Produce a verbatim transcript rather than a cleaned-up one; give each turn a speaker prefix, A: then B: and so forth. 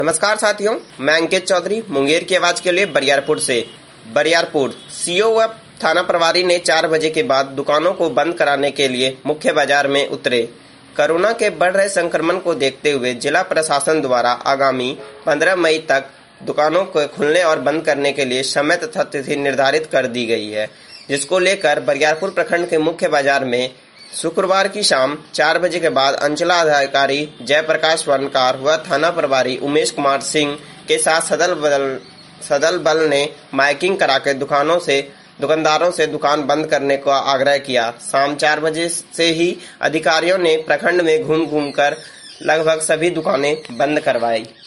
A: नमस्कार साथियों, मैं अंकित चौधरी मुंगेर की आवाज के लिए बरियारपुर से। बरियारपुर सीओ व थाना प्रभारी ने चार बजे के बाद दुकानों को बंद कराने के लिए मुख्य बाजार में उतरे। कोरोना के बढ़ रहे संक्रमण को देखते हुए जिला प्रशासन द्वारा आगामी पंद्रह मई तक दुकानों को खुलने और बंद करने के लिए समय तथा तिथि निर्धारित कर दी गई है, जिसको लेकर बरियारपुर प्रखंड के मुख्य बाजार में शुक्रवार की शाम चार बजे के बाद अंचलाधिकारी जयप्रकाश स्वर्णकार व थाना प्रभारी उमेश कुमार सिंह के साथ सदल बल सदल बल ने माइकिंग कराकर दुकानों से दुकानदारों से दुकान बंद करने का आग्रह किया। शाम चार बजे से ही अधिकारियों ने प्रखंड में घूम घूम कर लगभग सभी दुकानें बंद करवाई।